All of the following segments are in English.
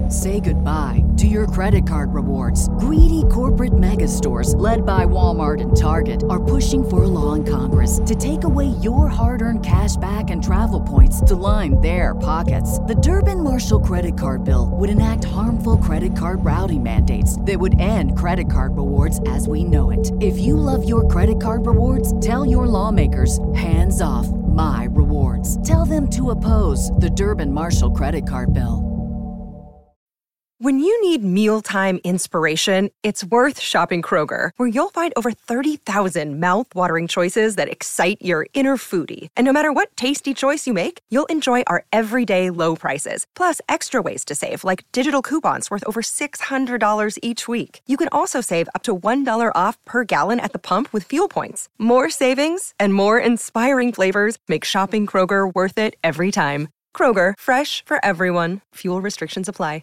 Say goodbye to your credit card rewards. Greedy corporate mega stores, led by Walmart and Target, are pushing for a law in Congress to take away your hard-earned cash back and travel points to line their pockets. The Durbin-Marshall credit card bill would enact harmful credit card routing mandates that would end credit card rewards as we know it. If you love your credit card rewards, tell your lawmakers, hands off my rewards. Tell them to oppose the Durbin-Marshall credit card bill. When you need mealtime inspiration, it's worth shopping Kroger, where you'll find over 30,000 mouth-watering choices that excite your inner foodie. And no matter what tasty choice you make, you'll enjoy our everyday low prices, plus extra ways to save, like digital coupons worth over $600 each week. You can also save up to $1 off per gallon at the pump with fuel points. More savings and more inspiring flavors make shopping Kroger worth it every time. Kroger, fresh for everyone. Fuel restrictions apply.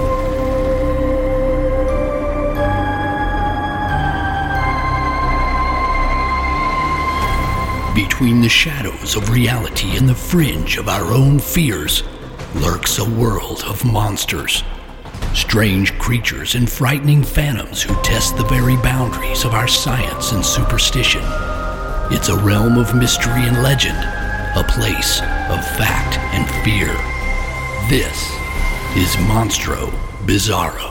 Between the shadows of reality and the fringe of our own fears lurks a world of monsters. Strange creatures and frightening phantoms who test the very boundaries of our science and superstition. It's a realm of mystery and legend, a place of fact and fear. This is Monstro Bizarro.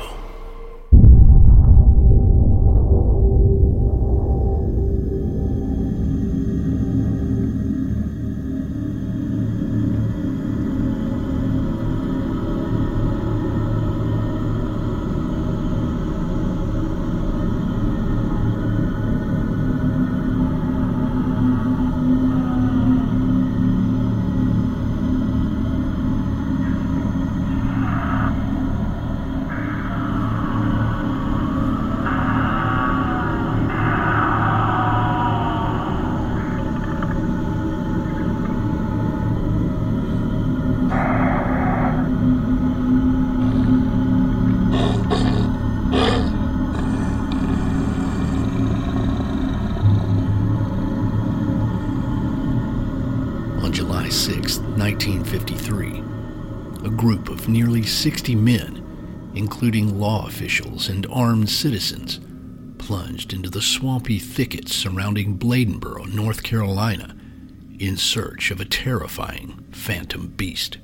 July 6, 1953, a group of nearly 60 men, including law officials and armed citizens, plunged into the swampy thickets surrounding Bladenboro, North Carolina, in search of a terrifying phantom beast.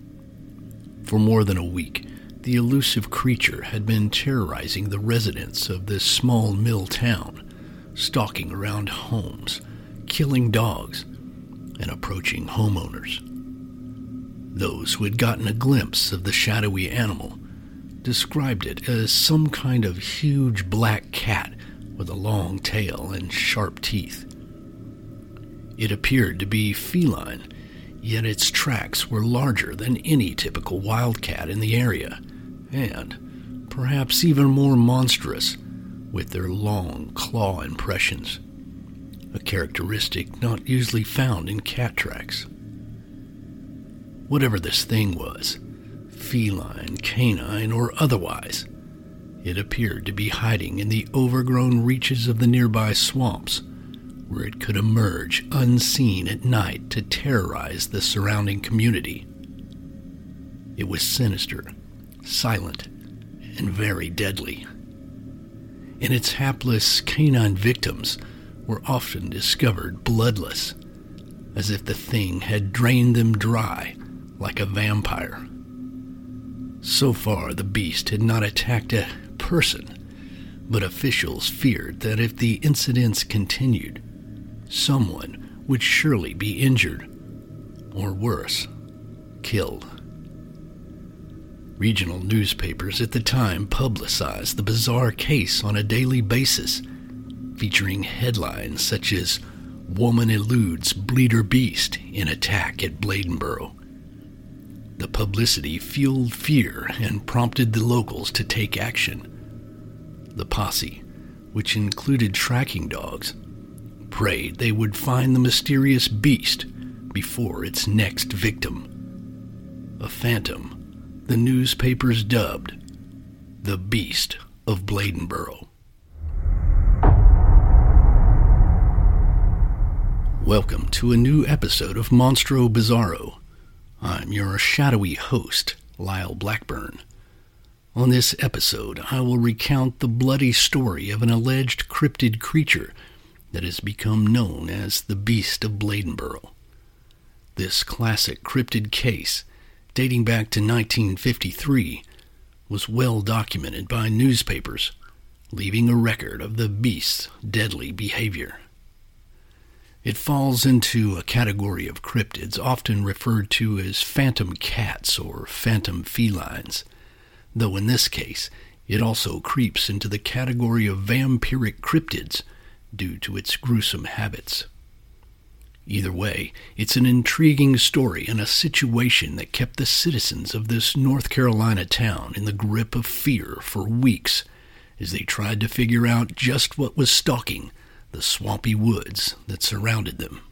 For more than a week, the elusive creature had been terrorizing the residents of this small mill town, stalking around homes, killing dogs, and approaching homeowners. Those who had gotten a glimpse of the shadowy animal described it as some kind of huge black cat with a long tail and sharp teeth. It appeared to be feline, yet its tracks were larger than any typical wildcat in the area, and perhaps even more monstrous with their long claw impressions, a characteristic not usually found in cat tracks. Whatever this thing was, feline, canine, or otherwise, it appeared to be hiding in the overgrown reaches of the nearby swamps, where it could emerge unseen at night to terrorize the surrounding community. It was sinister, silent, and very deadly. And its hapless canine victims were often discovered bloodless, as if the thing had drained them dry like a vampire. So far, the beast had not attacked a person, but officials feared that if the incidents continued, someone would surely be injured, or worse, killed. Regional newspapers at the time publicized the bizarre case on a daily basis, featuring headlines such as "Woman Eludes Bleeder Beast in Attack at Bladenboro." The publicity fueled fear and prompted the locals to take action. The posse, which included tracking dogs, prayed they would find the mysterious beast before its next victim. A phantom the newspapers dubbed the Beast of Bladenboro. Welcome to a new episode of Monstro Bizarro. I'm your shadowy host, Lyle Blackburn. On this episode, I will recount the bloody story of an alleged cryptid creature that has become known as the Beast of Bladenboro. This classic cryptid case, dating back to 1953, was well documented by newspapers, leaving a record of the beast's deadly behavior. It falls into a category of cryptids often referred to as phantom cats or phantom felines, though in this case it also creeps into the category of vampiric cryptids due to its gruesome habits. Either way, it's an intriguing story and a situation that kept the citizens of this North Carolina town in the grip of fear for weeks as they tried to figure out just what was stalking the swampy woods that surrounded them.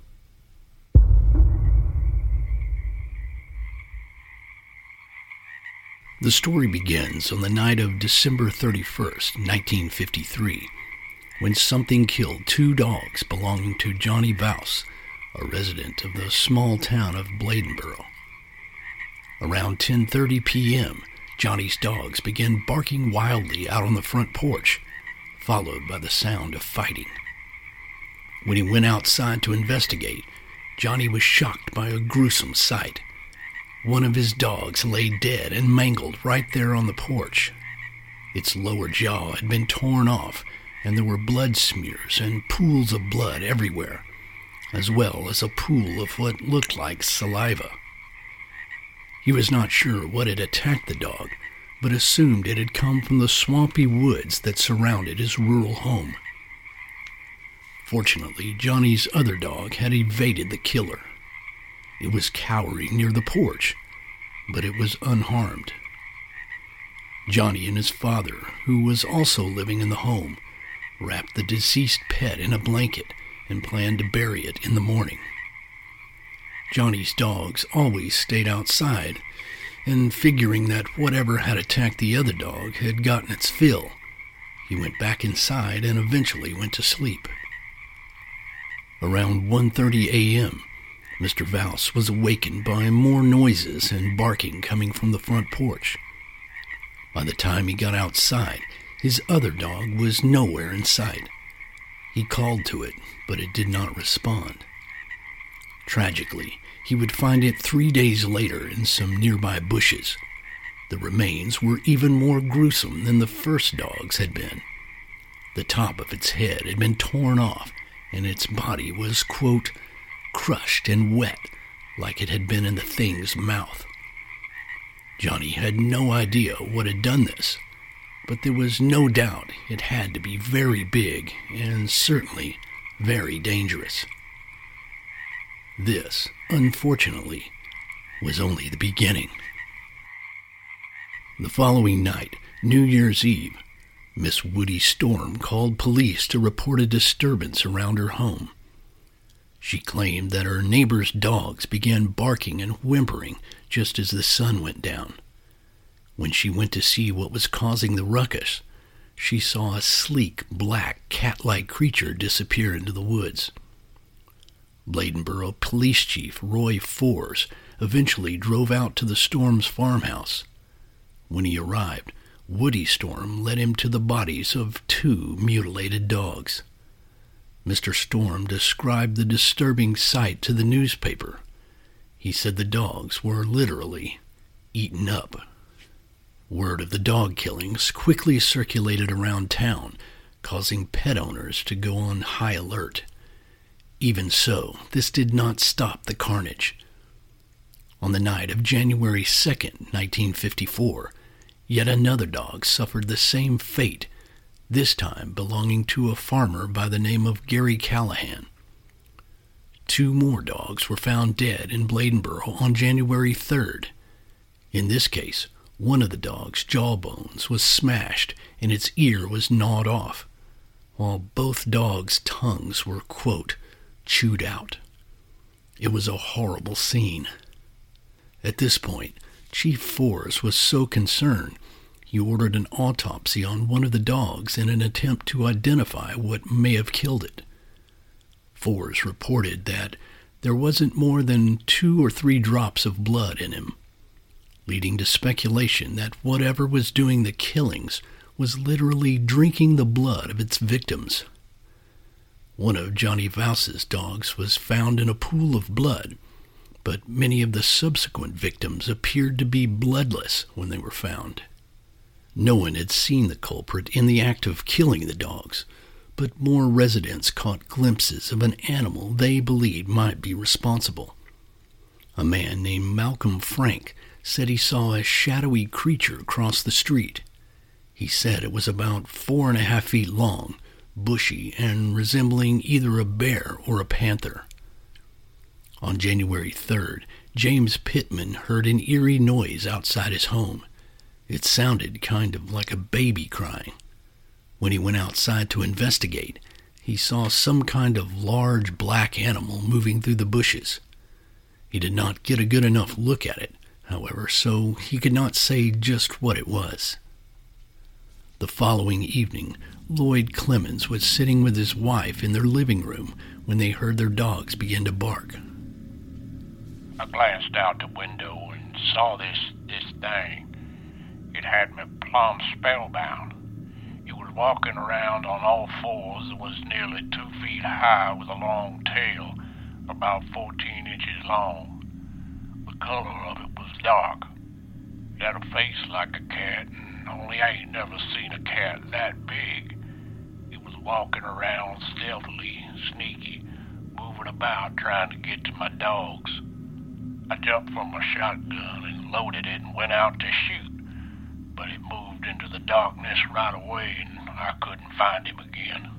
The story begins on the night of December 31st, 1953, when something killed 2 dogs belonging to Johnny Vouse, a resident of the small town of Bladenboro. Around 10:30 p.m., Johnny's dogs began barking wildly out on the front porch, followed by the sound of fighting. When he went outside to investigate, Johnny was shocked by a gruesome sight. One of his dogs lay dead and mangled right there on the porch. Its lower jaw had been torn off, and there were blood smears and pools of blood everywhere, as well as a pool of what looked like saliva. He was not sure what had attacked the dog, but assumed it had come from the swampy woods that surrounded his rural home. Fortunately, Johnny's other dog had evaded the killer. It was cowering near the porch, but it was unharmed. Johnny and his father, who was also living in the home, wrapped the deceased pet in a blanket and planned to bury it in the morning. Johnny's dogs always stayed outside, and figuring that whatever had attacked the other dog had gotten its fill, he went back inside and eventually went to sleep. Around 1:30 a.m., Mr. Vouse was awakened by more noises and barking coming from the front porch. By the time he got outside, his other dog was nowhere in sight. He called to it, but it did not respond. Tragically, he would find it 3 days later in some nearby bushes. The remains were even more gruesome than the first dog's had been. The top of its head had been torn off, and its body was, quote, crushed and wet like it had been in the thing's mouth. Johnny had no idea what had done this, but there was no doubt it had to be very big and certainly very dangerous. This, unfortunately, was only the beginning. The following night, New Year's Eve, Miss Woody Storm called police to report a disturbance around her home. She claimed that her neighbor's dogs began barking and whimpering just as the sun went down. When she went to see what was causing the ruckus, she saw a sleek, black, cat-like creature disappear into the woods. Bladenboro Police Chief Roy Fors eventually drove out to the Storm's farmhouse. When he arrived, Woody Storm led him to the bodies of 2 mutilated dogs. Mr. Storm described the disturbing sight to the newspaper. He said the dogs were literally eaten up. Word of the dog killings quickly circulated around town, causing pet owners to go on high alert. Even so, this did not stop the carnage. On the night of January 2nd, 1954, yet another dog suffered the same fate, this time belonging to a farmer by the name of Gary Callahan. 2 more dogs were found dead in Bladenboro on January 3rd. In this case, one of the dog's jawbones was smashed and its ear was gnawed off, while both dogs' tongues were, quote, chewed out. It was a horrible scene. At this point, Chief Fors was so concerned, he ordered an autopsy on one of the dogs in an attempt to identify what may have killed it. Fors reported that there wasn't more than 2 or 3 drops of blood in him. leading to speculation that whatever was doing the killings was literally drinking the blood of its victims. One of Johnny Vouse's dogs was found in a pool of blood, but many of the subsequent victims appeared to be bloodless when they were found. No one had seen the culprit in the act of killing the dogs, but more residents caught glimpses of an animal they believed might be responsible. A man named Malcolm Frank said he saw a shadowy creature cross the street. He said it was about 4.5 feet long, bushy, and resembling either a bear or a panther. On January 3rd, James Pittman heard an eerie noise outside his home. It sounded kind of like a baby crying. When he went outside to investigate, he saw some kind of large black animal moving through the bushes. He did not get a good enough look at it, however, so he could not say just what it was. The following evening, Lloyd Clemens was sitting with his wife in their living room when they heard their dogs begin to bark. I glanced out the window and saw this thing. It had me plumb spellbound. It was walking around on all fours and was nearly 2 feet high with a long tail, about 14 inches long. The color of it was dark. It had a face like a cat, and only I ain't never seen a cat that big. It was walking around stealthily, sneaky, moving about trying to get to my dogs. I jumped from my shotgun and loaded it and went out to shoot, but it moved into the darkness right away and I couldn't find him again.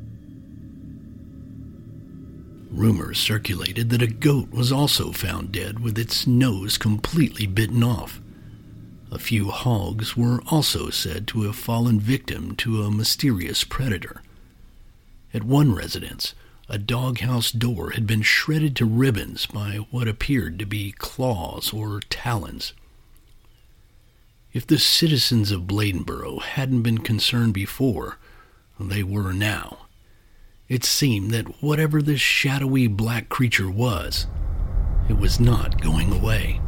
Rumors circulated that a goat was also found dead with its nose completely bitten off. A few hogs were also said to have fallen victim to a mysterious predator. At one residence, a doghouse door had been shredded to ribbons by what appeared to be claws or talons. If the citizens of Bladenboro hadn't been concerned before, they were now. It seemed that whatever this shadowy black creature was, it was not going away.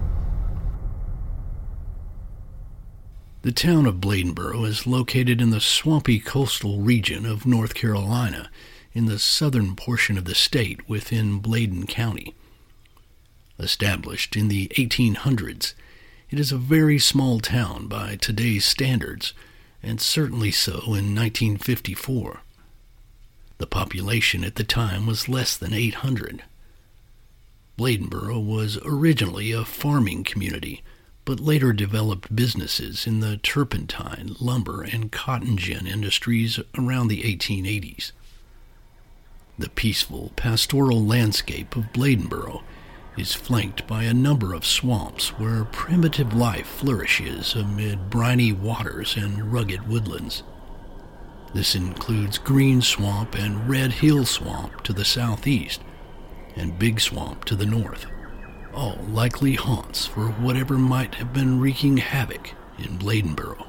The town of Bladenboro is located in the swampy coastal region of North Carolina, in the southern portion of the state within Bladen County. Established in the 1800s, it is a very small town by today's standards, and certainly so in 1954. The population at the time was less than 800. Bladenboro was originally a farming community, but later developed businesses in the turpentine, lumber, and cotton gin industries around the 1880s. The peaceful, pastoral landscape of Bladenboro is flanked by a number of swamps where primitive life flourishes amid briny waters and rugged woodlands. This includes Green Swamp and Red Hill Swamp to the southeast, and Big Swamp to the north, all likely haunts for whatever might have been wreaking havoc in Bladenboro.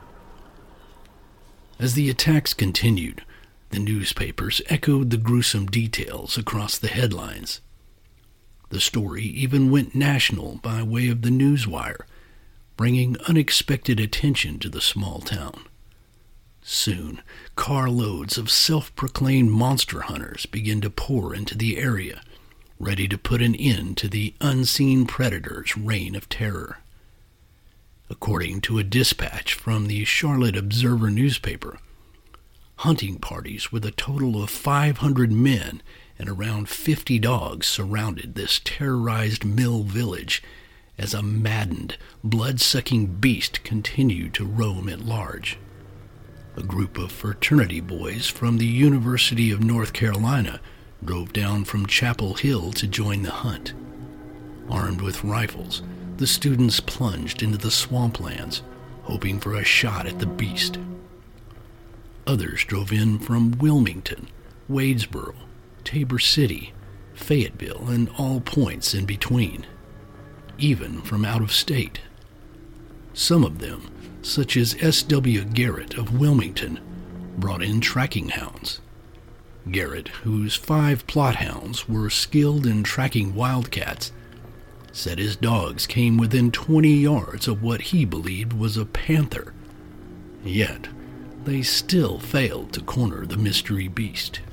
As the attacks continued, the newspapers echoed the gruesome details across the headlines. The story even went national by way of the Newswire, bringing unexpected attention to the small town. Soon, carloads of self-proclaimed monster hunters began to pour into the area, ready to put an end to the unseen predator's reign of terror. According to a dispatch from the Charlotte Observer newspaper, hunting parties with a total of 500 men and around 50 dogs surrounded this terrorized mill village as a maddened, blood-sucking beast continued to roam at large. A group of fraternity boys from the University of North Carolina drove down from Chapel Hill to join the hunt. Armed with rifles, the students plunged into the swamplands, hoping for a shot at the beast. Others drove in from Wilmington, Wadesboro, Tabor City, Fayetteville, and all points in between, even from out of state. Some of them, such as S.W. Garrett of Wilmington, brought in tracking hounds. Garrett, whose 5 plot hounds were skilled in tracking wildcats, said his dogs came within 20 yards of what he believed was a panther. Yet, they still failed to corner the mystery beast.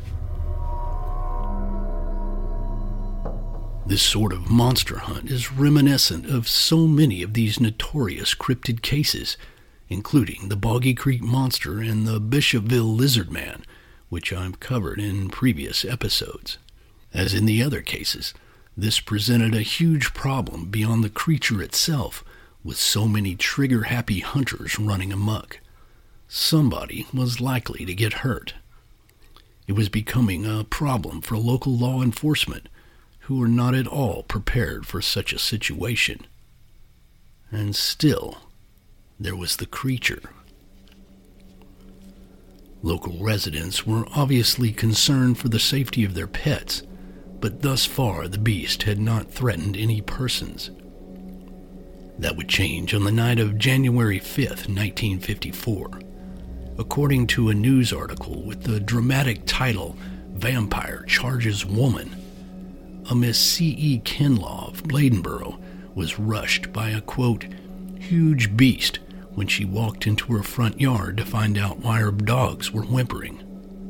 This sort of monster hunt is reminiscent of so many of these notorious cryptid cases, including the Boggy Creek Monster and the Bishopville Lizard Man, which I've covered in previous episodes. As in the other cases, this presented a huge problem beyond the creature itself, with so many trigger-happy hunters running amok. Somebody was likely to get hurt. It was becoming a problem for local law enforcement, who were not at all prepared for such a situation. And still, there was the creature. Local residents were obviously concerned for the safety of their pets, but thus far the beast had not threatened any persons. That would change on the night of January 5th, 1954. According to a news article with the dramatic title, "Vampire Charges Woman," a Miss C.E. Kinlaw of Bladenboro was rushed by a, quote, huge beast when she walked into her front yard to find out why her dogs were whimpering.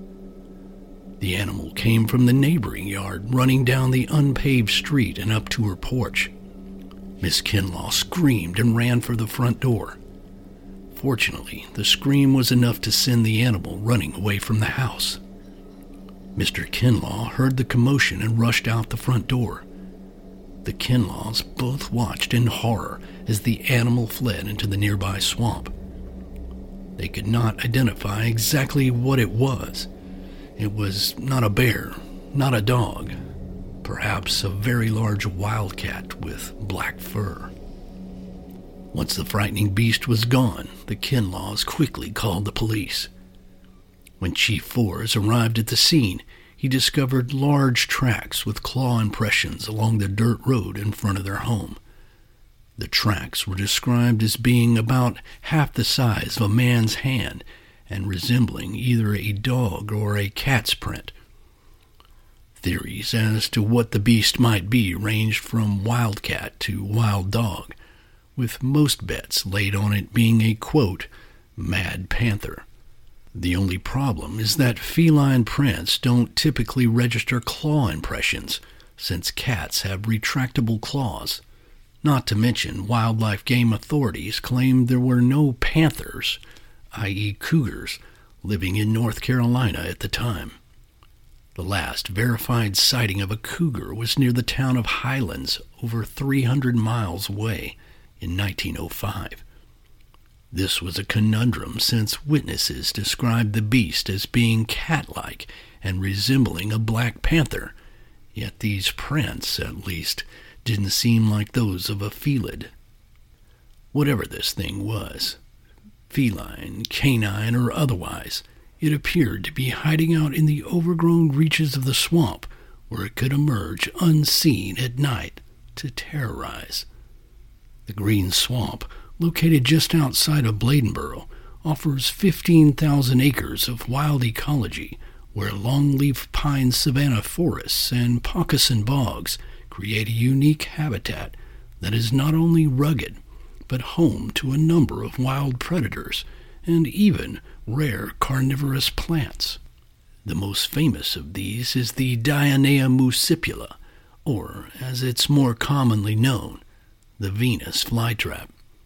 The animal came from the neighboring yard, running down the unpaved street and up to her porch. Miss Kinlaw screamed and ran for the front door. Fortunately, the scream was enough to send the animal running away from the house. Mr. Kinlaw heard the commotion and rushed out the front door. The Kinlaws both watched in horror as the animal fled into the nearby swamp. They could not identify exactly what it was. It was not a bear, not a dog, perhaps a very large wildcat with black fur. Once the frightening beast was gone, the Kinlaws quickly called the police. When Chief Forres arrived at the scene, he discovered large tracks with claw impressions along the dirt road in front of their home. The tracks were described as being about half the size of a man's hand and resembling either a dog or a cat's print. Theories as to what the beast might be ranged from wildcat to wild dog, with most bets laid on it being a, quote, mad panther. The only problem is that feline prints don't typically register claw impressions, since cats have retractable claws. Not to mention, wildlife game authorities claimed there were no panthers, i.e. cougars, living in North Carolina at the time. The last verified sighting of a cougar was near the town of Highlands, over 300 miles away, in 1905. This was a conundrum since witnesses described the beast as being cat-like and resembling a black panther, yet these prints, at least, didn't seem like those of a felid. Whatever this thing was, feline, canine, or otherwise, it appeared to be hiding out in the overgrown reaches of the swamp where it could emerge unseen at night to terrorize. The Green Swamp, located just outside of Bladenboro, offers 15,000 acres of wild ecology where longleaf pine savanna forests and moccasin bogs create a unique habitat that is not only rugged, but home to a number of wild predators and even rare carnivorous plants. The most famous of these is the Dionea muscipula, or, as it's more commonly known, the Venus flytrap.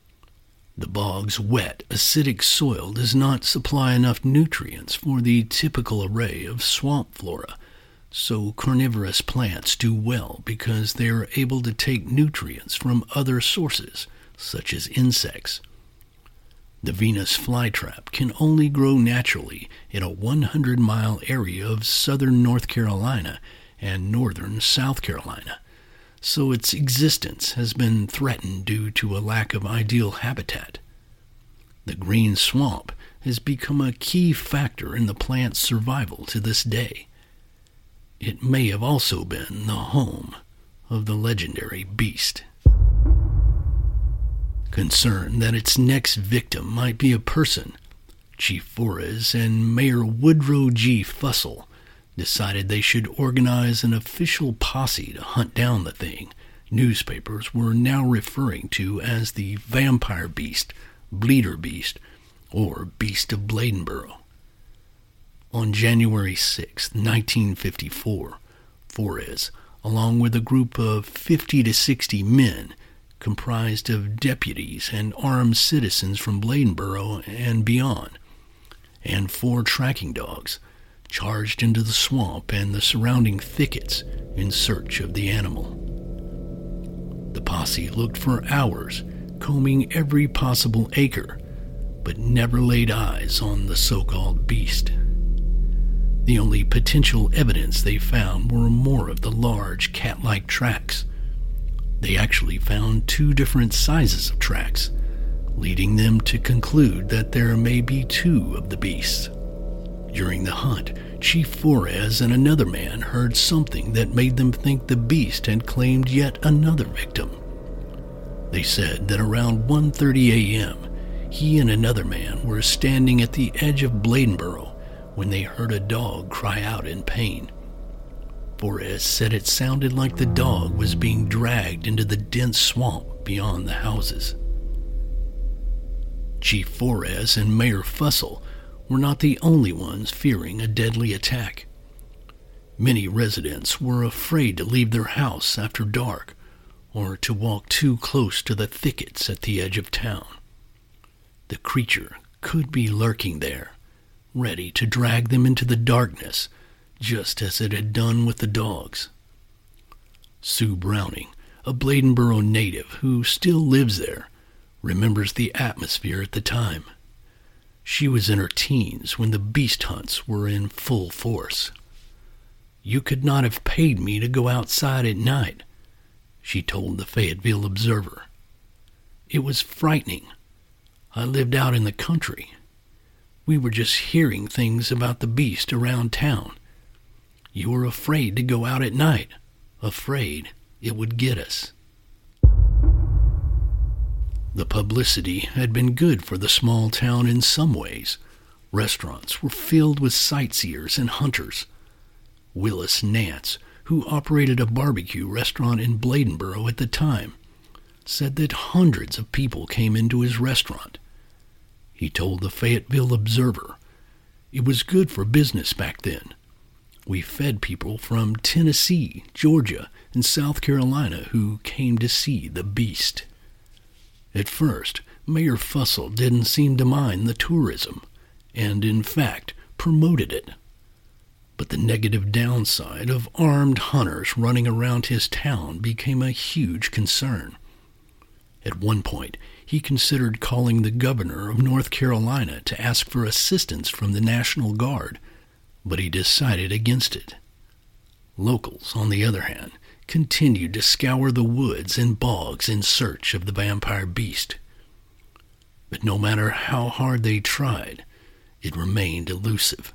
The bog's wet, acidic soil does not supply enough nutrients for the typical array of swamp flora, so carnivorous plants do well because they are able to take nutrients from other sources, such as insects. The Venus flytrap can only grow naturally in a 100-mile area of southern North Carolina and northern South Carolina, so its existence has been threatened due to a lack of ideal habitat. The Green Swamp has become a key factor in the plant's survival to this day. It may have also been the home of the legendary beast. Concerned that its next victim might be a person, Chief Forres and Mayor Woodrow G. Fussell decided they should organize an official posse to hunt down the thing, newspapers were now referring to as the Vampire Beast, Bleeder Beast, or Beast of Bladenboro. On January 6, 1954, Flores, along with a group of 50 to 60 men, comprised of deputies and armed citizens from Bladenboro and beyond, and 4 tracking dogs, charged into the swamp and the surrounding thickets in search of the animal. The posse looked for hours, combing every possible acre, but never laid eyes on the so-called beast. The only potential evidence they found were more of the large cat-like tracks. They actually found 2 different sizes of tracks, leading them to conclude that there may be 2 of the beasts. During the hunt, Chief Flores and another man heard something that made them think the beast had claimed yet another victim. They said that around 1:30 a.m., he and another man were standing at the edge of Bladenboro when they heard a dog cry out in pain. Flores said it sounded like the dog was being dragged into the dense swamp beyond the houses. Chief Flores and Mayor Fussell were not the only ones fearing a deadly attack. Many residents were afraid to leave their house after dark or to walk too close to the thickets at the edge of town. The creature could be lurking there, ready to drag them into the darkness, just as it had done with the dogs. Sue Browning, a Bladenboro native who still lives there, remembers the atmosphere at the time. She was in her teens when the beast hunts were in full force. "You could not have paid me to go outside at night," she told the Fayetteville Observer. "It was frightening. I lived out in the country. We were just hearing things about the beast around town. You were afraid to go out at night, afraid it would get us." The publicity had been good for the small town in some ways. Restaurants were filled with sightseers and hunters. Willis Nance, who operated a barbecue restaurant in Bladenboro at the time, said that hundreds of people came into his restaurant. He told the Fayetteville Observer, "It was good for business back then. We fed people from Tennessee, Georgia, and South Carolina who came to see the beast." At first, Mayor Fussell didn't seem to mind the tourism, and in fact promoted it. But the negative downside of armed hunters running around his town became a huge concern. At one point, he considered calling the governor of North Carolina to ask for assistance from the National Guard, but he decided against it. Locals, on the other hand, continued to scour the woods and bogs in search of the vampire beast. But no matter how hard they tried, it remained elusive.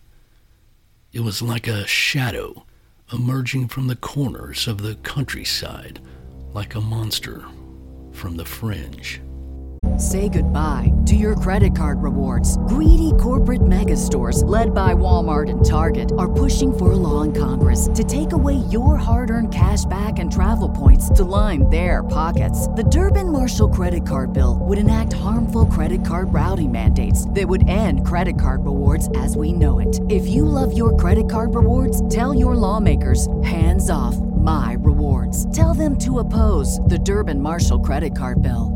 It was like a shadow emerging from the corners of the countryside, like a monster from the fringe. Say goodbye to your credit card rewards. Greedy corporate mega stores, led by Walmart and Target, are pushing for a law in Congress to take away your hard-earned cash back and travel points to line their pockets. The Durbin-Marshall credit card bill would enact harmful credit card routing mandates that would end credit card rewards as we know it. If you love your credit card rewards, tell your lawmakers, hands off my rewards. Tell them to oppose the Durbin-Marshall credit card bill.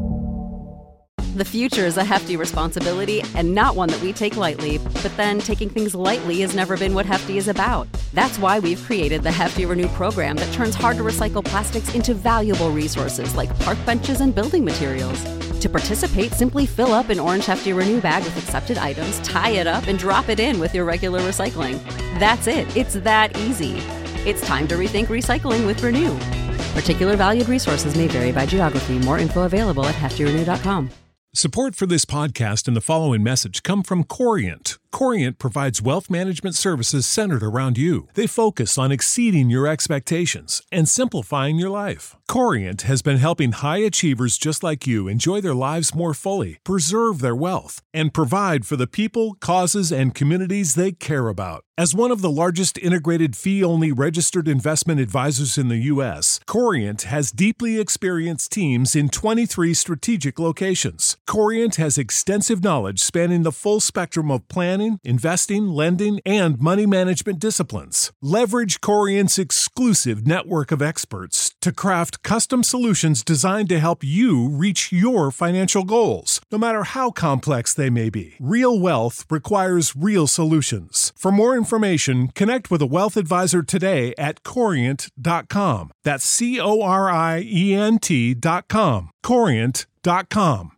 The future is a hefty responsibility and not one that we take lightly, but then taking things lightly has never been what Hefty is about. That's why we've created the Hefty Renew program that turns hard-to-recycle plastics into valuable resources like park benches and building materials. To participate, simply fill up an orange Hefty Renew bag with accepted items, tie it up, and drop it in with your regular recycling. That's it. It's that easy. It's time to rethink recycling with Renew. Particular valued resources may vary by geography. More info available at heftyrenew.com. Support for this podcast and the following message come from Corient. Corient provides wealth management services centered around you. They focus on exceeding your expectations and simplifying your life. Corient has been helping high achievers just like you enjoy their lives more fully, preserve their wealth, and provide for the people, causes, and communities they care about. As one of the largest integrated fee-only registered investment advisors in the U.S., Corient has deeply experienced teams in 23 strategic locations. Corient has extensive knowledge spanning the full spectrum of planning, investing, lending, and money management disciplines. Leverage Corient's exclusive network of experts to craft custom solutions designed to help you reach your financial goals, no matter how complex they may be. Real wealth requires real solutions. For more information, connect with a wealth advisor today at Corient.com. That's Corient.com. Corient.com.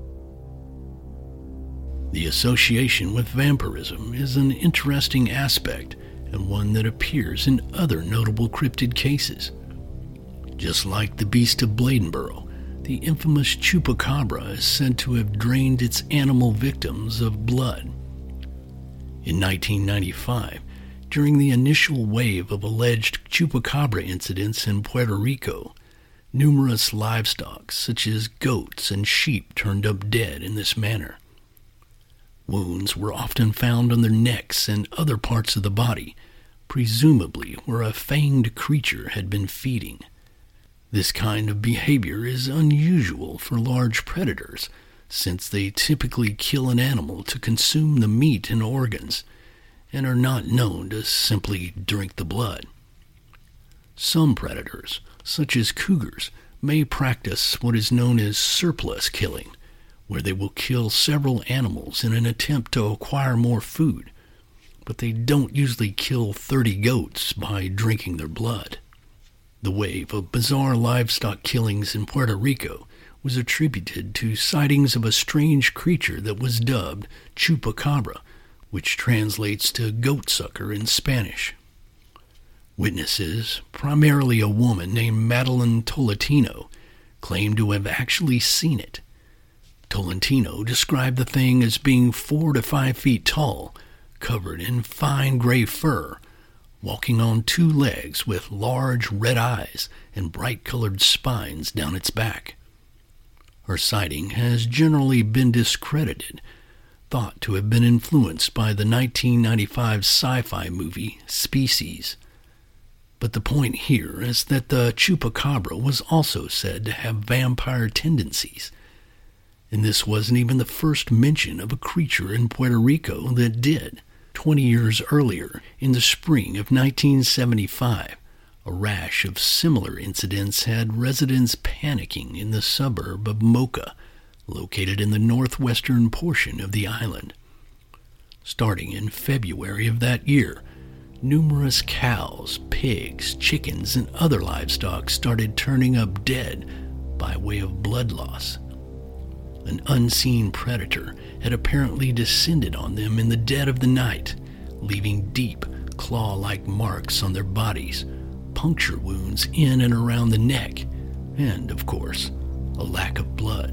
The association with vampirism is an interesting aspect and one that appears in other notable cryptid cases. Just like the Beast of Bladenboro, the infamous Chupacabra is said to have drained its animal victims of blood. In 1995, during the initial wave of alleged Chupacabra incidents in Puerto Rico, numerous livestock, such as goats and sheep, turned up dead in this manner. Wounds were often found on their necks and other parts of the body, presumably where a fanged creature had been feeding. This kind of behavior is unusual for large predators, since they typically kill an animal to consume the meat and organs, and are not known to simply drink the blood. Some predators, such as cougars, may practice what is known as surplus killing, where they will kill several animals in an attempt to acquire more food, but they don't usually kill 30 goats by drinking their blood. The wave of bizarre livestock killings in Puerto Rico was attributed to sightings of a strange creature that was dubbed Chupacabra, which translates to goatsucker in Spanish. Witnesses, primarily a woman named Madeline Tolentino, claimed to have actually seen it. Tolentino described the thing as being 4 to 5 feet tall, covered in fine gray fur, walking on 2 legs with large red eyes and bright-colored spines down its back. Her sighting has generally been discredited, thought to have been influenced by the 1995 sci-fi movie Species. But the point here is that the Chupacabra was also said to have vampire tendencies, and this wasn't even the first mention of a creature in Puerto Rico that did. 20 years earlier, in the spring of 1975, a rash of similar incidents had residents panicking in the suburb of Mocha, located in the northwestern portion of the island. Starting in February of that year, numerous cows, pigs, chickens, and other livestock started turning up dead by way of blood loss. An unseen predator had apparently descended on them in the dead of the night, leaving deep, claw-like marks on their bodies, puncture wounds in and around the neck, and, of course, a lack of blood.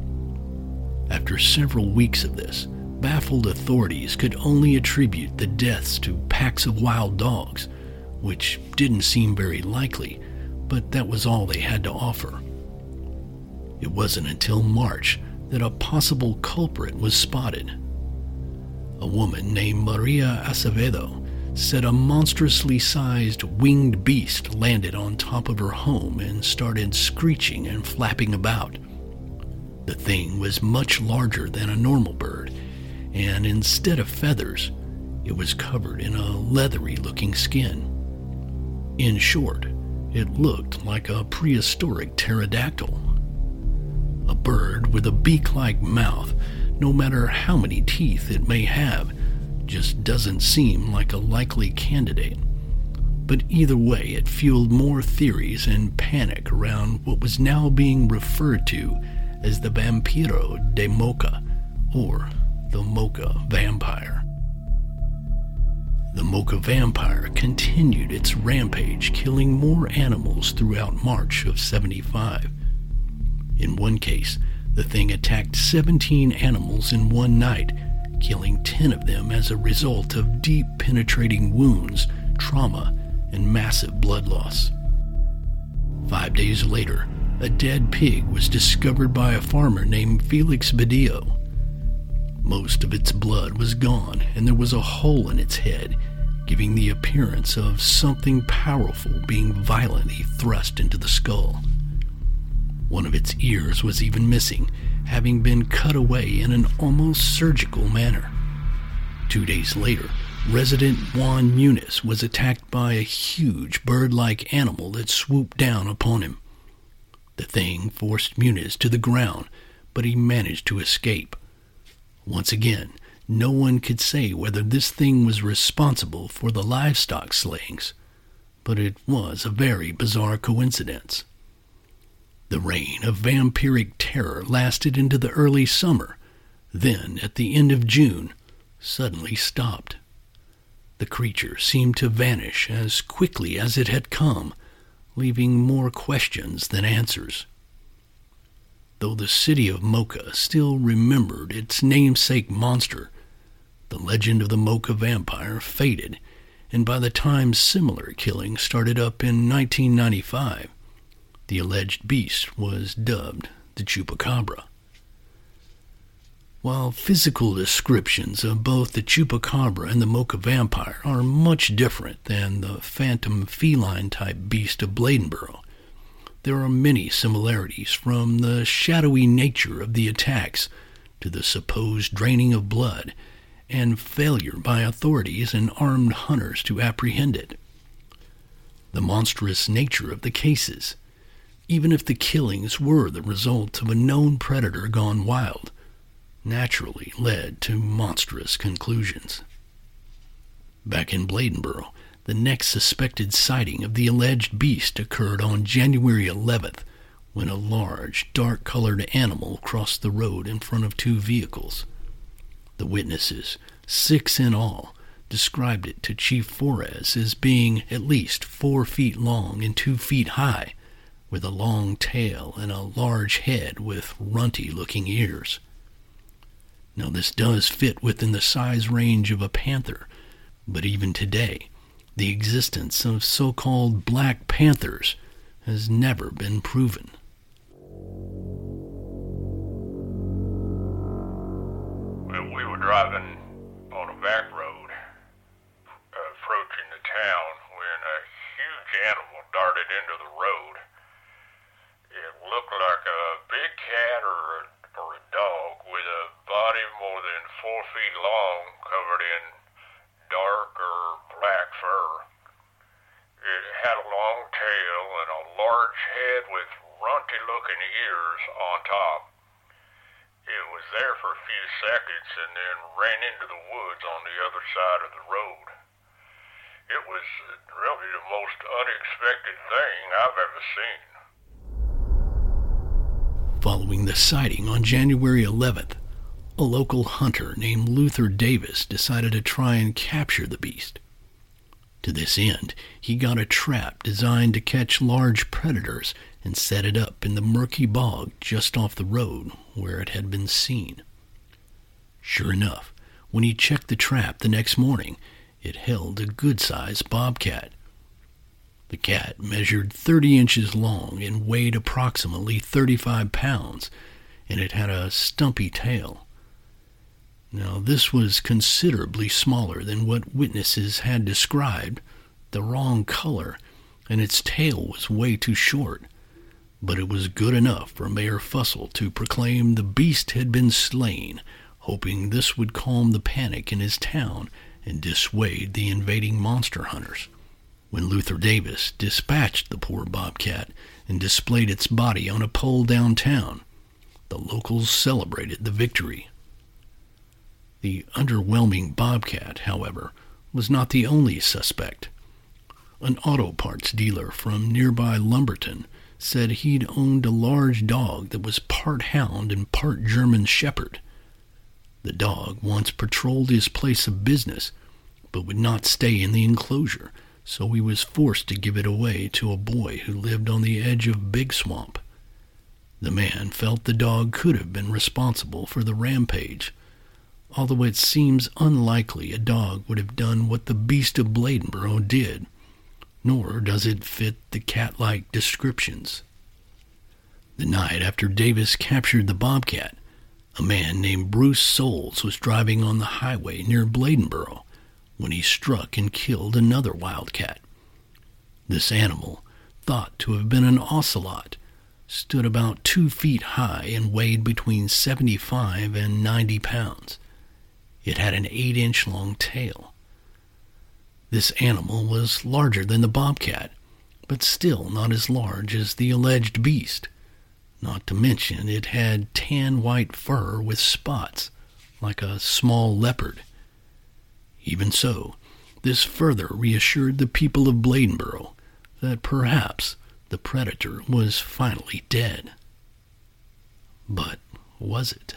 After several weeks of this, baffled authorities could only attribute the deaths to packs of wild dogs, which didn't seem very likely, but that was all they had to offer. It wasn't until March that a possible culprit was spotted. A woman named Maria Acevedo said a monstrously sized winged beast landed on top of her home and started screeching and flapping about. The thing was much larger than a normal bird, and instead of feathers, it was covered in a leathery-looking skin. In short, it looked like a prehistoric pterodactyl. A bird with a beak-like mouth, no matter how many teeth it may have, just doesn't seem like a likely candidate. But either way, it fueled more theories and panic around what was now being referred to as the Vampiro de Mocha, or the Mocha Vampire. The Mocha Vampire continued its rampage, killing more animals throughout March of '75. In one case, the thing attacked 17 animals in one night, killing 10 of them as a result of deep penetrating wounds, trauma, and massive blood loss. 5 days later, a dead pig was discovered by a farmer named Felix Badillo. Most of its blood was gone, and there was a hole in its head, giving the appearance of something powerful being violently thrust into the skull. One of its ears was even missing, having been cut away in an almost surgical manner. 2 days later, resident Juan Muniz was attacked by a huge bird-like animal that swooped down upon him. The thing forced Muniz to the ground, but he managed to escape. Once again, no one could say whether this thing was responsible for the livestock slayings, but it was a very bizarre coincidence. The reign of vampiric terror lasted into the early summer, then, at the end of June, suddenly stopped. The creature seemed to vanish as quickly as it had come, leaving more questions than answers. Though the city of Mocha still remembered its namesake monster, the legend of the Mocha vampire faded, and by the time similar killings started up in 1995, the alleged beast was dubbed the Chupacabra. While physical descriptions of both the Chupacabra and the Mocha vampire are much different than the phantom feline-type beast of Bladenboro, there are many similarities from the shadowy nature of the attacks to the supposed draining of blood and failure by authorities and armed hunters to apprehend it. The monstrous nature of the cases, even if the killings were the result of a known predator gone wild, naturally led to monstrous conclusions. Back in Bladenboro, the next suspected sighting of the alleged beast occurred on January 11th, when a large, dark-colored animal crossed the road in front of 2 vehicles. The witnesses, 6 in all, described it to Chief Flores as being at least 4 feet long and 2 feet high, with a long tail and a large head with runty-looking ears. Now, this does fit within the size range of a panther, but even today, the existence of so-called black panthers has never been proven. Well, we were driving on a back road, approaching the town, when a huge animal darted into the road. It looked like a big cat or a dog with a body more than 4 feet long, covered in dark or black fur. It had a long tail and a large head with runty-looking ears on top. It was there for a few seconds and then ran into the woods on the other side of the road. It was really the most unexpected thing I've ever seen. Following the sighting on January 11th, a local hunter named Luther Davis decided to try and capture the beast. To this end, he got a trap designed to catch large predators and set it up in the murky bog just off the road where it had been seen. Sure enough, when he checked the trap the next morning, it held a good-sized bobcat. The cat measured 30 inches long and weighed approximately 35 pounds, and it had a stumpy tail. Now, this was considerably smaller than what witnesses had described, the wrong color, and its tail was way too short. But it was good enough for Mayor Fussell to proclaim the beast had been slain, hoping this would calm the panic in his town and dissuade the invading monster hunters. When Luther Davis dispatched the poor bobcat and displayed its body on a pole downtown, the locals celebrated the victory. The underwhelming bobcat, however, was not the only suspect. An auto parts dealer from nearby Lumberton said he'd owned a large dog that was part hound and part German shepherd. The dog once patrolled his place of business, but would not stay in the enclosure, so he was forced to give it away to a boy who lived on the edge of Big Swamp. The man felt the dog could have been responsible for the rampage, although it seems unlikely a dog would have done what the Beast of Bladenboro did, nor does it fit the cat-like descriptions. The night after Davis captured the bobcat, a man named Bruce Souls was driving on the highway near Bladenboro when he struck and killed another wildcat. This animal, thought to have been an ocelot, stood about 2 feet high and weighed between 75 and 90 pounds. It had an 8-inch long tail. This animal was larger than the bobcat, but still not as large as the alleged beast. Not to mention it had tan white fur with spots, like a small leopard. Even so, this further reassured the people of Bladenboro that perhaps the predator was finally dead. But was it?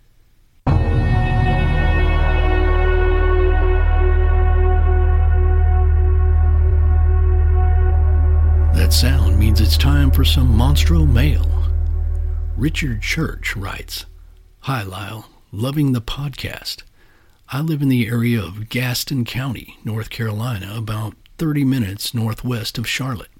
That sound means it's time for some Monstro Mail. Richard Church writes, "Hi Lyle, loving the podcast. I live in the area of Gaston County, North Carolina, about 30 minutes northwest of Charlotte.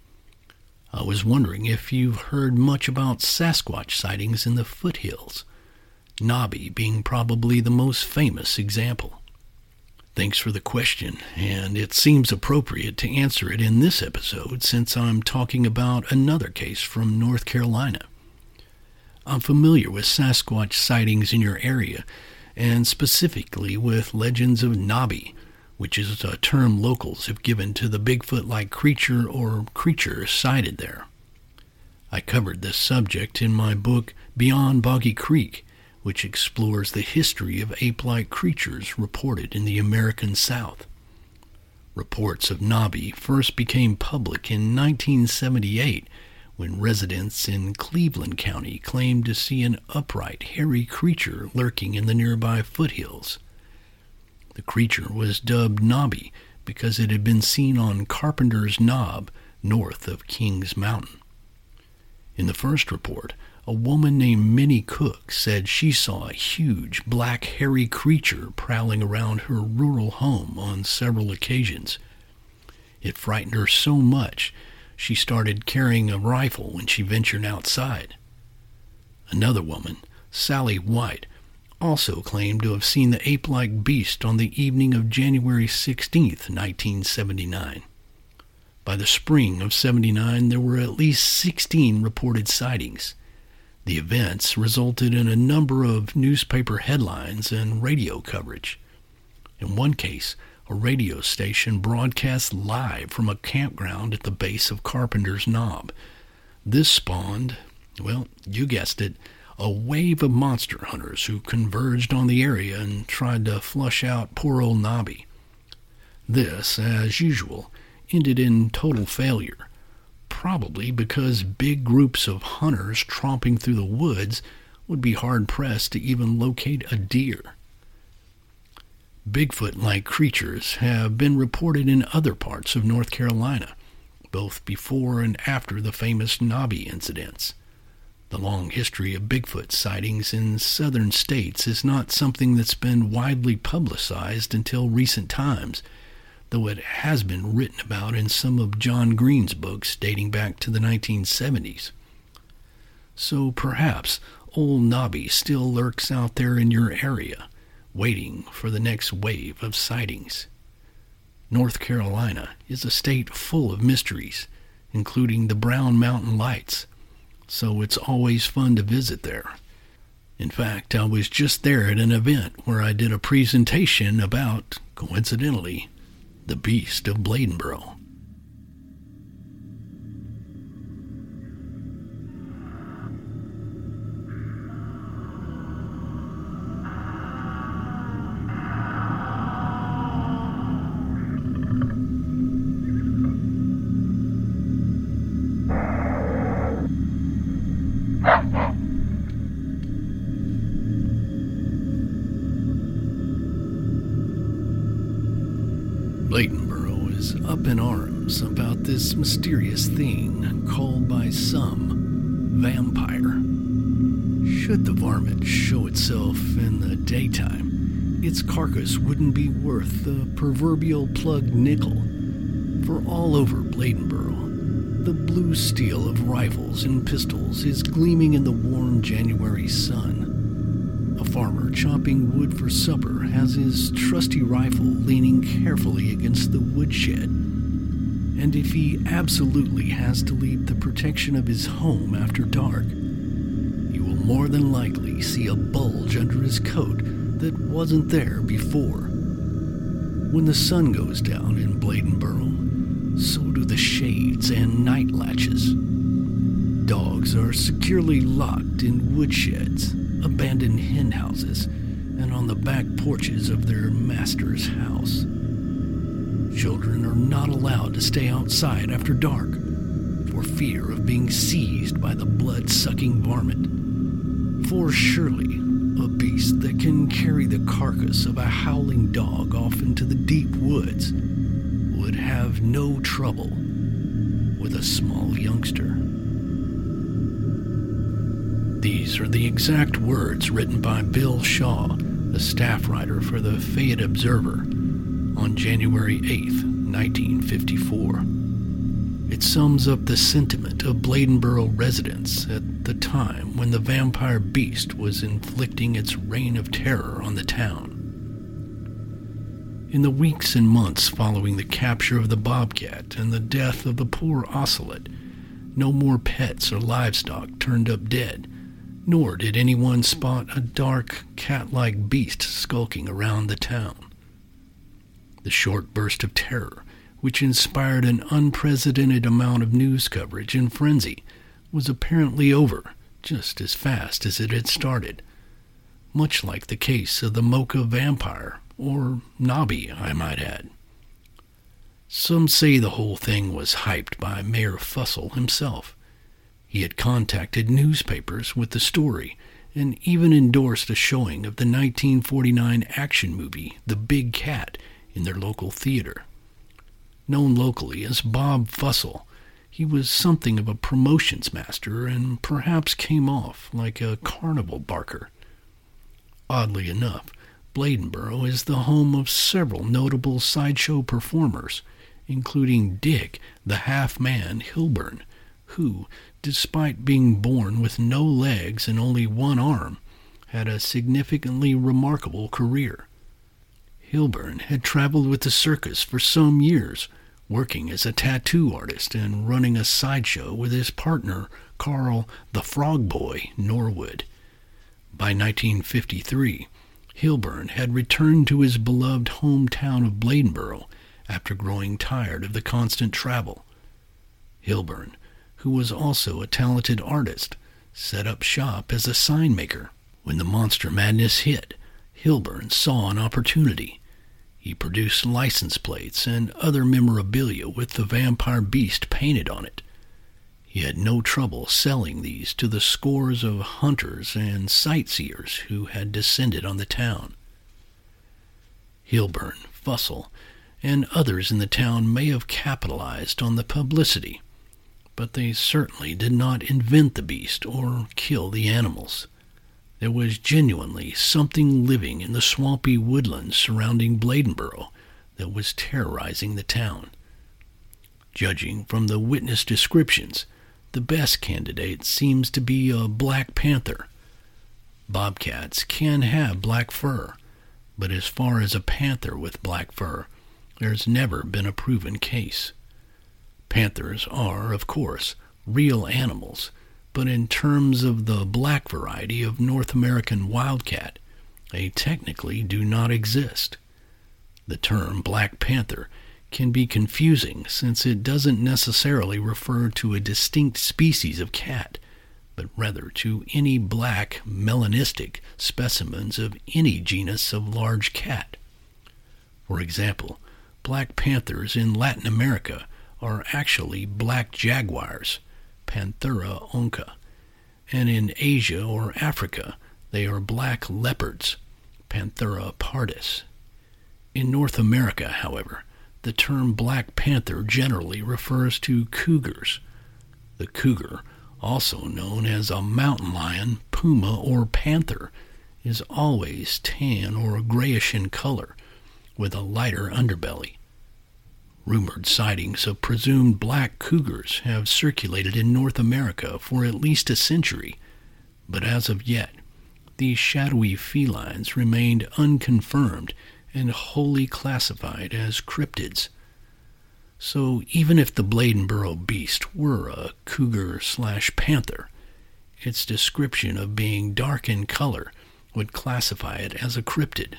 I was wondering if you've heard much about Sasquatch sightings in the foothills, Nobby being probably the most famous example. Thanks for the question, and it seems appropriate to answer it in this episode since I'm talking about another case from North Carolina. I'm familiar with Sasquatch sightings in your area, and specifically with legends of Nobby, which is a term locals have given to the Bigfoot-like creature or creatures sighted there. I covered this subject in my book Beyond Boggy Creek, which explores the history of ape-like creatures reported in the American South. Reports of Nobby first became public in 1978 when residents in Cleveland County claimed to see an upright, hairy creature lurking in the nearby foothills. The creature was dubbed Nobby because it had been seen on Carpenter's Knob, north of Kings Mountain. In the first report, a woman named Minnie Cook said she saw a huge, black, hairy creature prowling around her rural home on several occasions. It frightened her so much she started carrying a rifle when she ventured outside. Another woman, Sally White, also claimed to have seen the ape-like beast on the evening of January 16, 1979. By the spring of '79, there were at least 16 reported sightings. The events resulted in a number of newspaper headlines and radio coverage. In one case, a radio station broadcast live from a campground at the base of Carpenter's Knob. This spawned, well, you guessed it, a wave of monster hunters who converged on the area and tried to flush out poor old Nobby. This, as usual, ended in total failure, probably because big groups of hunters tromping through the woods would be hard-pressed to even locate a deer. Bigfoot-like creatures have been reported in other parts of North Carolina, both before and after the famous Nobby incidents. The long history of Bigfoot sightings in southern states is not something that's been widely publicized until recent times, though it has been written about in some of John Green's books dating back to the 1970s. So perhaps old Nobby still lurks out there in your area, waiting for the next wave of sightings. North Carolina is a state full of mysteries, including the Brown Mountain Lights, so it's always fun to visit there. In fact, I was just there at an event where I did a presentation about, coincidentally, the Beast of Bladenboro. Bladenboro is up in arms about this mysterious thing called by some vampire. Should the varmint show itself in the daytime, its carcass wouldn't be worth the proverbial plugged nickel. For all over Bladenboro, the blue steel of rifles and pistols is gleaming in the warm January sun. A farmer chopping wood for supper has his trusty rifle leaning carefully against the woodshed. And if he absolutely has to leave the protection of his home after dark, you will more than likely see a bulge under his coat that wasn't there before. When the sun goes down in Bladenboro, so do the shades and night latches. Dogs are securely locked in woodsheds, abandoned hen houses, and on the back porches of their master's house. Children are not allowed to stay outside after dark for fear of being seized by the blood-sucking varmint. For surely a beast that can carry the carcass of a howling dog off into the deep woods would have no trouble with a small youngster. These are the exact words written by Bill Shaw, the staff writer for the Fayette Observer, on January 8th, 1954. It sums up the sentiment of Bladenboro residents at the time when the vampire beast was inflicting its reign of terror on the town. In the weeks and months following the capture of the bobcat and the death of the poor ocelot, no more pets or livestock turned up dead, nor did anyone spot a dark, cat-like beast skulking around the town. The short burst of terror, which inspired an unprecedented amount of news coverage and frenzy, was apparently over just as fast as it had started, much like the case of the Mocha vampire, or Nobby, I might add. Some say the whole thing was hyped by Mayor Fussell himself. He had contacted newspapers with the story and even endorsed a showing of the 1949 action movie The Big Cat in their local theater. Known locally as Bob Fussell, he was something of a promotions master and perhaps came off like a carnival barker. Oddly enough, Bladenboro is the home of several notable sideshow performers, including Dick the Half-Man Hilburn, who, despite being born with no legs and only one arm, had a significantly remarkable career. Hilburn had traveled with the circus for some years, working as a tattoo artist and running a sideshow with his partner, Carl the Frog Boy Norwood. By 1953, Hilburn had returned to his beloved hometown of Bladenboro after growing tired of the constant travel. Hilburn, who was also a talented artist, set up shop as a sign maker. When the Monster Madness hit, Hilburn saw an opportunity. He produced license plates and other memorabilia with the vampire beast painted on it. He had no trouble selling these to the scores of hunters and sightseers who had descended on the town. Hilburn, Fussell, and others in the town may have capitalized on the publicity, but they certainly did not invent the beast or kill the animals. There was genuinely something living in the swampy woodlands surrounding Bladenboro that was terrorizing the town. Judging from the witness descriptions, the best candidate seems to be a black panther. Bobcats can have black fur, but as far as a panther with black fur, there's never been a proven case. Panthers are, of course, real animals, but in terms of the black variety of North American wildcat, they technically do not exist. The term Black Panther can be confusing since it doesn't necessarily refer to a distinct species of cat, but rather to any black, melanistic specimens of any genus of large cat. For example, black panthers in Latin America are actually black jaguars, Panthera onca, and in Asia or Africa they are black leopards, Panthera pardus. In North America, however, the term black panther generally refers to cougars. The cougar, also known as a mountain lion, puma, or panther, is always tan or grayish in color, with a lighter underbelly. Rumored sightings of presumed black cougars have circulated in North America for at least a century, but as of yet, these shadowy felines remained unconfirmed and wholly classified as cryptids. So even if the Bladenboro beast were a cougar/panther, its description of being dark in color would classify it as a cryptid.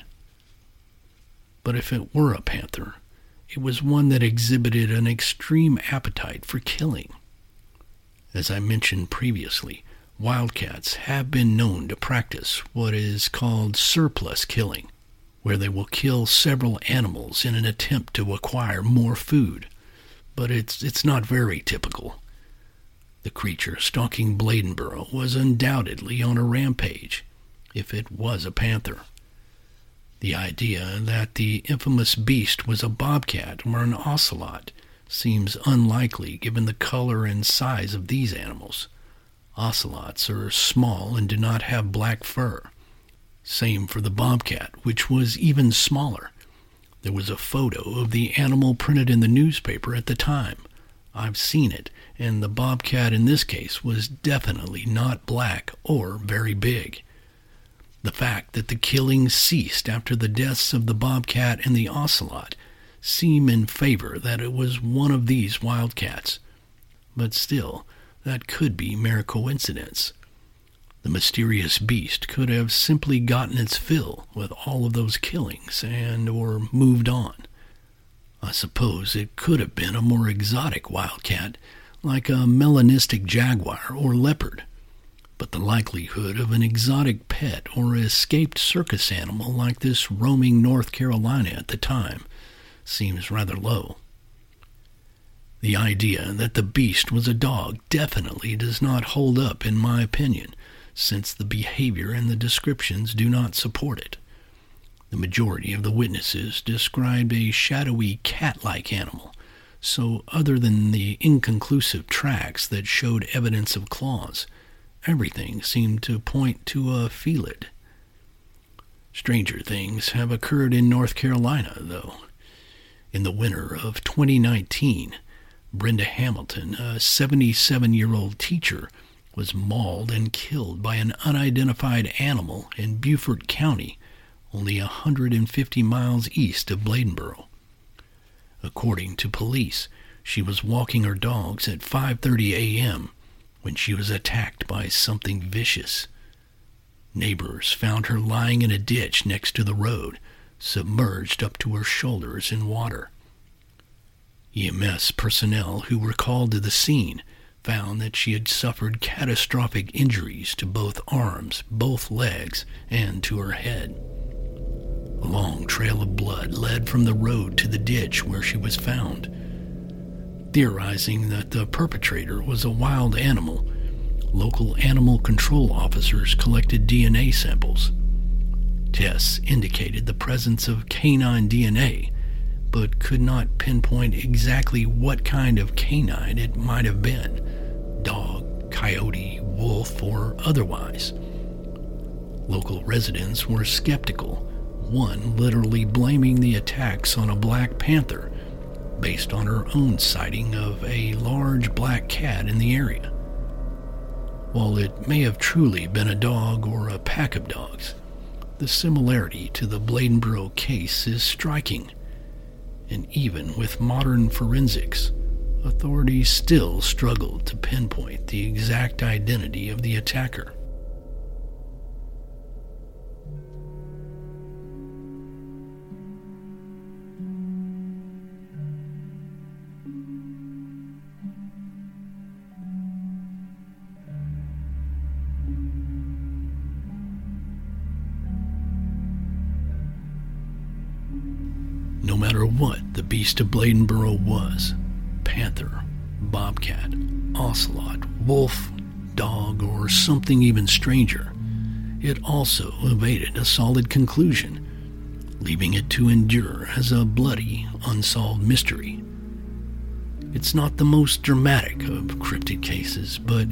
But if it were a panther, it was one that exhibited an extreme appetite for killing. As I mentioned previously, wildcats have been known to practice what is called surplus killing, where they will kill several animals in an attempt to acquire more food, but it's not very typical. The creature stalking Bladenboro was undoubtedly on a rampage, if it was a panther. The idea that the infamous beast was a bobcat or an ocelot seems unlikely given the color and size of these animals. Ocelots are small and do not have black fur. Same for the bobcat, which was even smaller. There was a photo of the animal printed in the newspaper at the time. I've seen it, and the bobcat in this case was definitely not black or very big. The fact that the killing ceased after the deaths of the bobcat and the ocelot seem in favor that it was one of these wildcats. But still, that could be mere coincidence. The mysterious beast could have simply gotten its fill with all of those killings or moved on. I suppose it could have been a more exotic wildcat, like a melanistic jaguar or leopard. But the likelihood of an exotic pet or escaped circus animal like this roaming North Carolina at the time seems rather low. The idea that the beast was a dog definitely does not hold up in my opinion, since the behavior and the descriptions do not support it. The majority of the witnesses described a shadowy cat-like animal, so other than the inconclusive tracks that showed evidence of claws, everything seemed to point to a felid. Stranger things have occurred in North Carolina, though. In the winter of 2019, Brenda Hamilton, a 77-year-old teacher, was mauled and killed by an unidentified animal in Beaufort County, only 150 miles east of Bladenboro. According to police, she was walking her dogs at 5:30 a.m. when she was attacked by something vicious. Neighbors found her lying in a ditch next to the road, submerged up to her shoulders in water. EMS personnel who were called to the scene found that she had suffered catastrophic injuries to both arms, both legs, and to her head. A long trail of blood led from the road to the ditch where she was found. Theorizing that the perpetrator was a wild animal, local animal control officers collected DNA samples. Tests indicated the presence of canine DNA, but could not pinpoint exactly what kind of canine it might have been, dog, coyote, wolf, or otherwise. Local residents were skeptical, one literally blaming the attacks on a black panther, based on her own sighting of a large black cat in the area. While it may have truly been a dog or a pack of dogs, the similarity to the Bladenboro case is striking. And even with modern forensics, authorities still struggled to pinpoint the exact identity of the attacker. No matter what the beast of Bladenboro was, panther, bobcat, ocelot, wolf, dog, or something even stranger, it also evaded a solid conclusion, leaving it to endure as a bloody, unsolved mystery. It's not the most dramatic of cryptid cases, but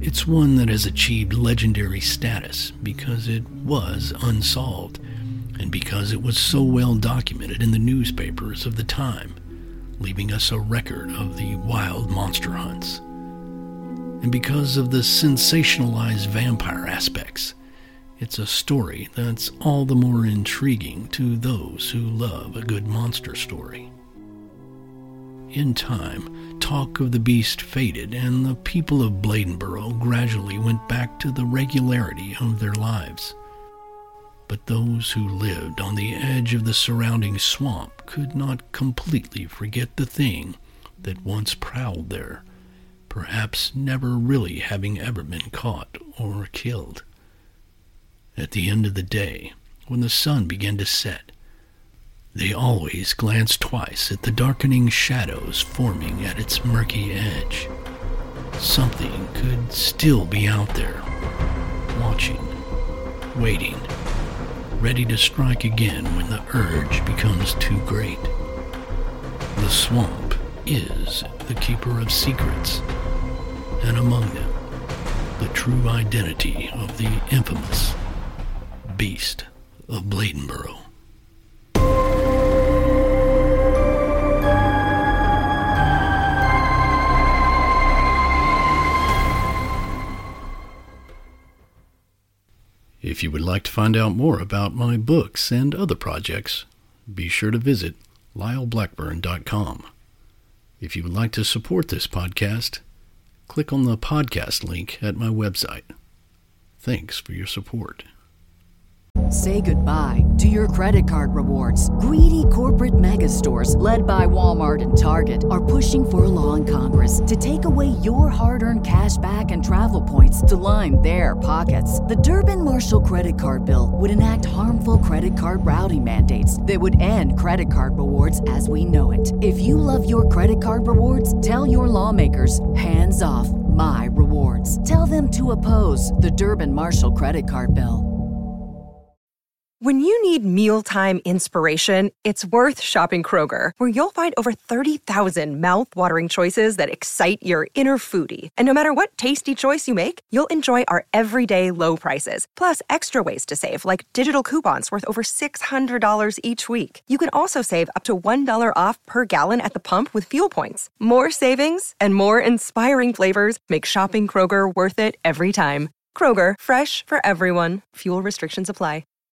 It's one that has achieved legendary status because it was unsolved, and because it was so well documented in the newspapers of the time, leaving us a record of the wild monster hunts. And because of the sensationalized vampire aspects, it's a story that's all the more intriguing to those who love a good monster story. In time, talk of the beast faded, and the people of Bladenboro gradually went back to the regularity of their lives. But those who lived on the edge of the surrounding swamp could not completely forget the thing that once prowled there, perhaps never really having ever been caught or killed. At the end of the day, when the sun began to set, they always glanced twice at the darkening shadows forming at its murky edge. Something could still be out there, watching, waiting, ready to strike again when the urge becomes too great. The swamp is the keeper of secrets, and among them, the true identity of the infamous Beast of Bladenboro. If you would like to find out more about my books and other projects, be sure to visit lyleblackburn.com. If you would like to support this podcast, click on the podcast link at my website. Thanks for your support. Say goodbye to your credit card rewards. Greedy corporate mega stores, led by Walmart and Target, are pushing for a law in Congress to take away your hard-earned cash back and travel points to line their pockets. The Durbin-Marshall credit card bill would enact harmful credit card routing mandates that would end credit card rewards as we know it. If you love your credit card rewards, tell your lawmakers, hands off my rewards. Tell them to oppose the Durbin-Marshall credit card bill. When you need mealtime inspiration, it's worth shopping Kroger, where you'll find over 30,000 mouth-watering choices that excite your inner foodie. And no matter what tasty choice you make, you'll enjoy our everyday low prices, plus extra ways to save, like digital coupons worth over $600 each week. You can also save up to $1 off per gallon at the pump with fuel points. More savings and more inspiring flavors make shopping Kroger worth it every time. Kroger, fresh for everyone. Fuel restrictions apply.